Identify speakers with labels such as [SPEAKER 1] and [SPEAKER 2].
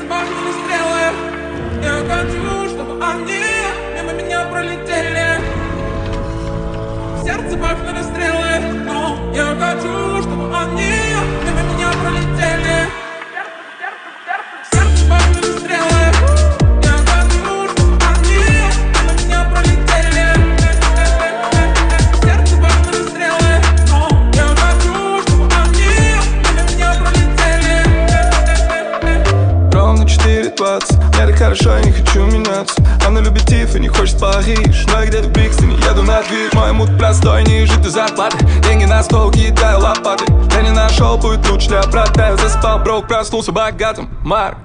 [SPEAKER 1] бахнули стрелы. Я хочу, чтобы они мимо меня пролетели. В сердце бахнули стрелы, но я хочу, чтобы они мимо меня пролетели. В сердце бахнули стрелы. Я хочу, чтобы они мимо меня пролетели. В сердце бахнули стрелы, но я хочу, чтобы они мимо меня пролетели.
[SPEAKER 2] Ровно 4:20, мне так хорошо, я не хочу меняться. Она любит Тиф и не хочет Париж, но я где-то в Брикстоне, еду на движ. Мой мут простой, не жить до зарплаты. Деньги на стол, кидаю лопаты. Я не нашел, будет лучше для брата. Я заспал, брок, проснулся богатым. Марк